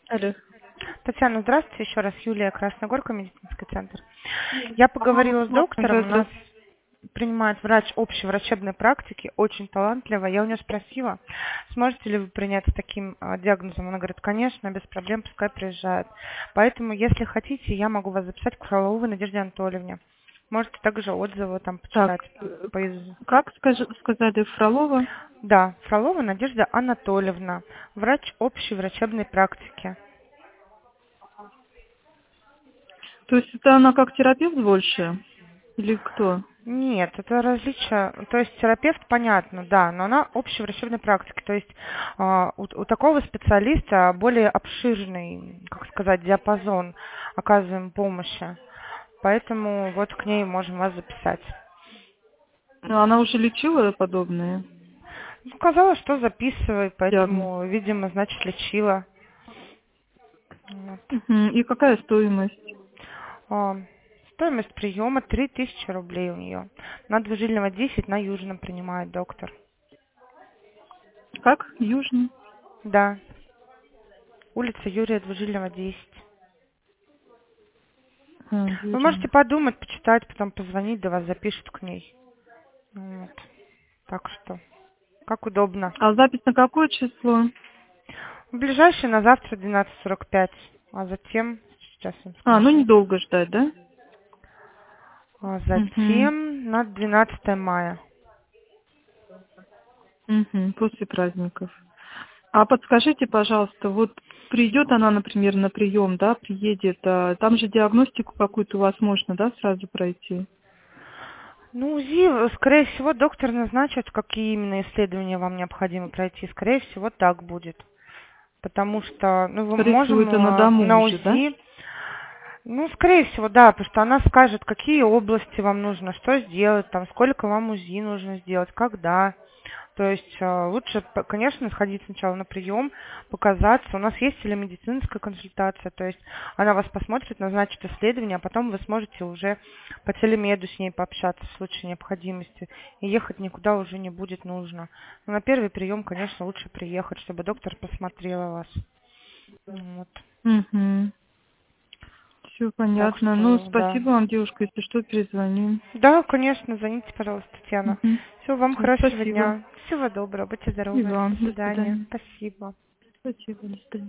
Алло. Татьяна, здравствуйте, еще раз Юлия, Красногорка, медицинский центр. Я поговорила с доктором, у нас принимает врач общей врачебной практики, очень талантливая. Я у нее спросила, сможете ли вы принять с таким диагнозом. Она говорит, конечно, без проблем, пускай приезжает. Поэтому, если хотите, я могу вас записать к Фроловой Надежде Анатольевне. Можете также отзывы там Так, почитать. как сказали, Фролова? Да, Фролова Надежда Анатольевна, врач общей врачебной практики. То есть это она как терапевт больше? Или кто? Нет, это различие, то есть терапевт, понятно, да, но она общей врачебной практики, то есть у такого специалиста более обширный, как сказать, диапазон оказываем помощи, поэтому вот к ней можем вас записать. Ну, она уже лечила подобные Ну, сказала, что записывай, диагнозы? поэтому, видимо, значит, лечила. Вот. Мгм. И какая стоимость? А, Стоимость приема 3000 рублей у нее. На Двужильного 10 на Южном принимает доктор. Как? Южный? Да, улица Юрия Двужильного 10. Вы можете Южный. подумать, почитать, потом позвонить, да вас запишут к ней. Вот. Так что, как удобно. А запись на какое число? Ближайший на завтра 12:45, а затем, сейчас я вам Ну скажу, недолго ждать, да? Угу. затем на 12 мая. Угу. После праздников. А подскажите, пожалуйста, вот придет она, например, на прием, да, приедет, там же диагностику какую-то у вас можно, да, сразу пройти? Ну, УЗИ, скорее всего, доктор назначит, какие именно исследования вам необходимо пройти. Скорее всего, так будет. Потому что, ну, мы Скорее всего, можем это на дому на уже, да? УЗИ. Ну, скорее всего, да, потому что она скажет, какие области вам нужно, что сделать, там, сколько вам УЗИ нужно сделать, когда. То есть лучше, конечно, сходить сначала на прием, показаться. У нас есть телемедицинская консультация, то есть она вас посмотрит, назначит исследование, а потом вы сможете уже по телемеду с ней пообщаться в случае необходимости. И ехать никуда уже не будет нужно. Но на первый прием, конечно, лучше приехать, чтобы доктор посмотрел вас. Вот. Угу. Все Так понятно. Ну, что, да. спасибо вам, девушка, если что, перезвоним. Да, конечно, звоните, пожалуйста, Татьяна. Угу. Всего вам Все, хорошего спасибо. дня. Всего доброго, будьте И здоровы. вам. До До свидания. свидания. Спасибо. Спасибо, до свидания.